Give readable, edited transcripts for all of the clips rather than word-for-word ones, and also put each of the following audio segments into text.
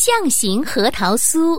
象形核桃酥。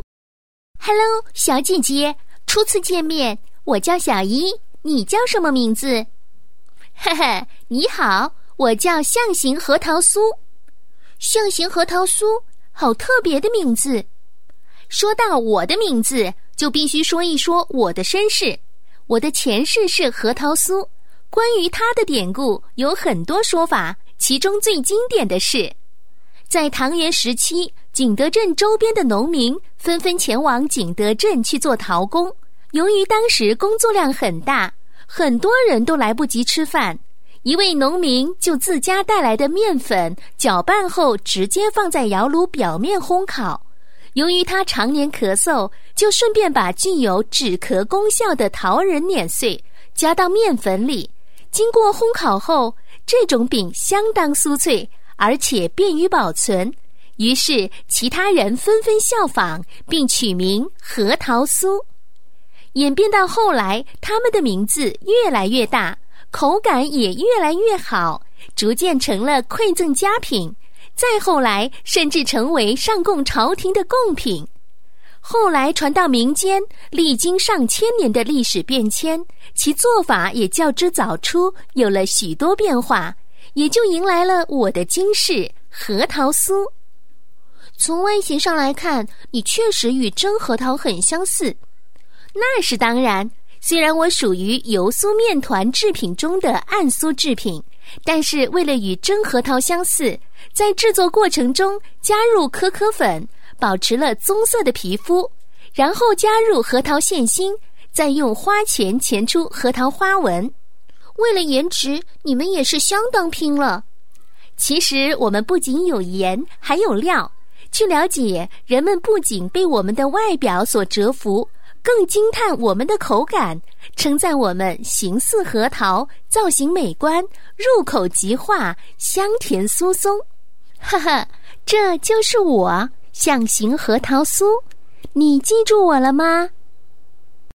Hello， 小姐姐，初次见面，我叫小一，你叫什么名字？嘿嘿，你好，我叫象形核桃酥。象形核桃酥，好特别的名字。说到我的名字，就必须说一说我的身世。我的前世是核桃酥，关于它的典故有很多说法，其中最经典的是，在唐元时期，景德镇周边的农民纷纷前往景德镇去做陶工。由于当时工作量很大，很多人都来不及吃饭，一位农民就自家带来的面粉搅拌后直接放在窑炉表面烘烤。由于他常年咳嗽，就顺便把具有止咳功效的桃仁碾碎，加到面粉里。经过烘烤后，这种饼相当酥脆，而且便于保存。于是其他人纷纷效仿，并取名核桃酥。演变到后来，他们的名字越来越大，口感也越来越好，逐渐成了馈赠佳品。再后来，甚至成为上供朝廷的贡品。后来传到民间，历经上千年的历史变迁，其做法也较之早出有了许多变化，也就迎来了我的今世核桃酥。从外形上来看，你确实与真核桃很相似。那是当然，虽然我属于油酥面团制品中的暗酥制品，但是为了与真核桃相似，在制作过程中加入可可粉，保持了棕色的皮肤，然后加入核桃馅心，再用花钳钳出核桃花纹。为了颜值，你们也是相当拼了。其实我们不仅有颜，还有料。据了解，人们不仅被我们的外表所折服，更惊叹我们的口感，称赞我们形似核桃，造型美观，入口即化，香甜酥松。哈哈，这就是我，象形核桃酥。你记住我了吗？